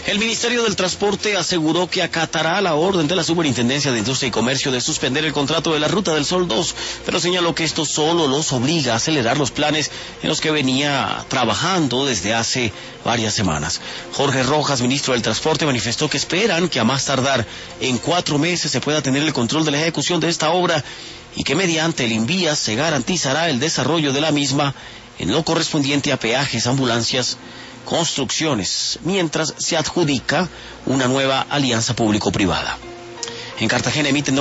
El Ministerio del Transporte aseguró que acatará la orden de la Superintendencia de Industria y Comercio de suspender el contrato de la Ruta del Sol 2, pero señaló que esto solo los obliga a acelerar los planes en los que venía trabajando desde hace varias semanas. Jorge Rojas, ministro del Transporte, manifestó que esperan que a más tardar en 4 meses se pueda tener el control de la ejecución de esta obra y que mediante el Invías se garantizará el desarrollo de la misma en lo correspondiente a peajes, ambulancias, construcciones, mientras se adjudica una nueva alianza público-privada. En Cartagena emiten